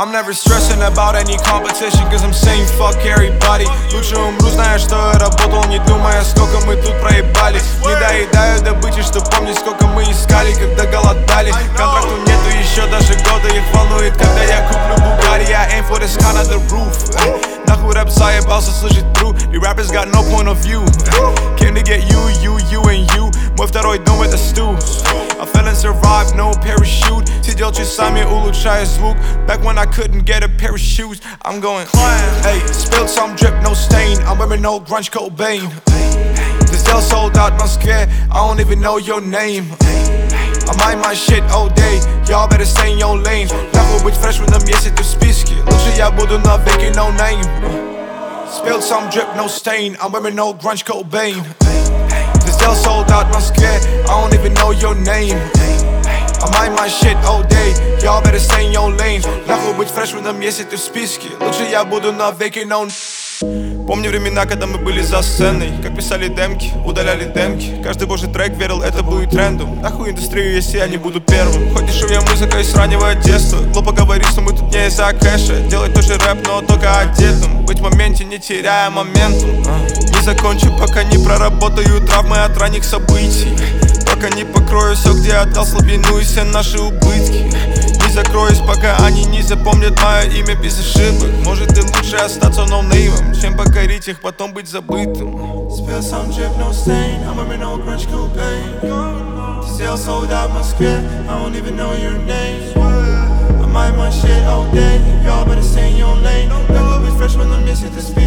I'm never stressing about any competition, cause I'm saying fuck everybody. Лучше умру, зная, что я работал, не думая, сколько мы тут проебали. Не доедаю добычи, что помнить, сколько мы искали, когда голодали. Контракту нету еще даже года, их волнует, когда я куплю Bugatti. I aim for this kind of the roof. Нахуй рэп заебался слышать true. The rappers got no point of view. Came to get you and you. Мой второй дом это стул. I fell and survived, no parachute. Сидел часами, улучшая звук. Back when I couldn't get a pair of shoes, I'm going hey, spilled some drip, no stain. I'm wearing no grunge Cobain. This deal sold out в Москве, I don't even know your name. I mind my shit all day, y'all better stay in your lane. Нахуй быть фрешменом, если ты в списке. Лучше я буду навеки no name. Spilled some drip, no stain. I'm wearing no grunge Cobain. This deal sold out в Москве, I don't even know your name. I mind my shit all day, y'all better stay in your lane. Нахуй быть фрешменом, если ты в списке. Лучше я буду навеки no. Помню времена, когда мы были за сценой. Как писали демки, удаляли демки. Каждый божий трек верил, это будет трендом. Нахуй индустрию, если я не буду первым. Хоть дешевая музыка из раннего детства. Глупо говорить, что мы тут не из-за кэша. Делать тоже рэп, но только одетым. Быть в моменте, не теряя моменту. Не закончу, пока не проработаю травмы от ранних событий. Пока не покрою все, где отдал слабину и все наши убытки. Не закроюсь, пока они не запомнят мое имя без ошибок. Может и лучше остаться ноунеймом, чем покорить их, потом быть забытым. Spill some drip, no stain. I'm wearing no grunge Cobain. This deal sold out в Москве, I don't even know your name. I mind my shit all day, y'all better stay in your lane. Нахуй быть фрешменом, если ты спишь.